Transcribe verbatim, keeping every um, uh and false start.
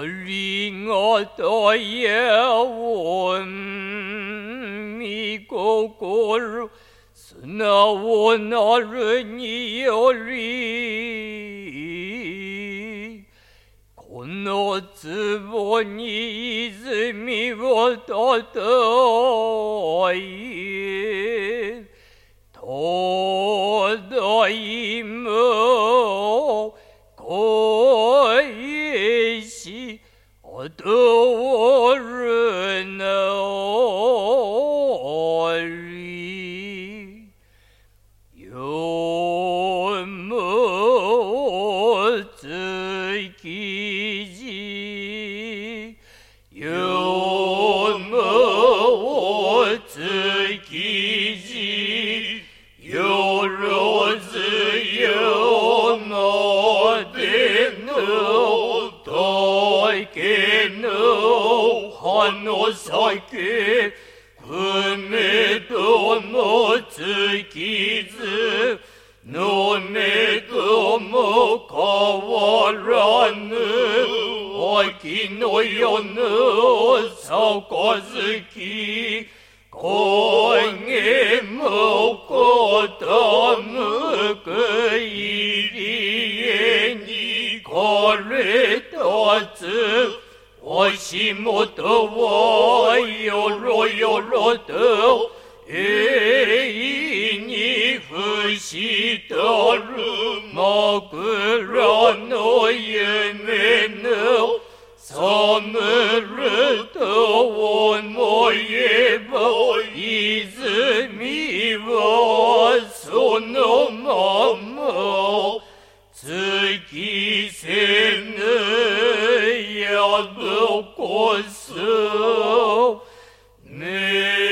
ありがたや御身心素直なるによりこの壺に泉をたたえただいま返しあたるなりよもつきじよもつきじよろずよまでの大家の花咲くめともつきずのめとも変わらぬ秋の夜の杯影も傾く入り江に枯れ立つ足元はよろよろと永遠に伏したる枕の夢の寒ると思えば泉はそのまま尽きせぬやぶこそめ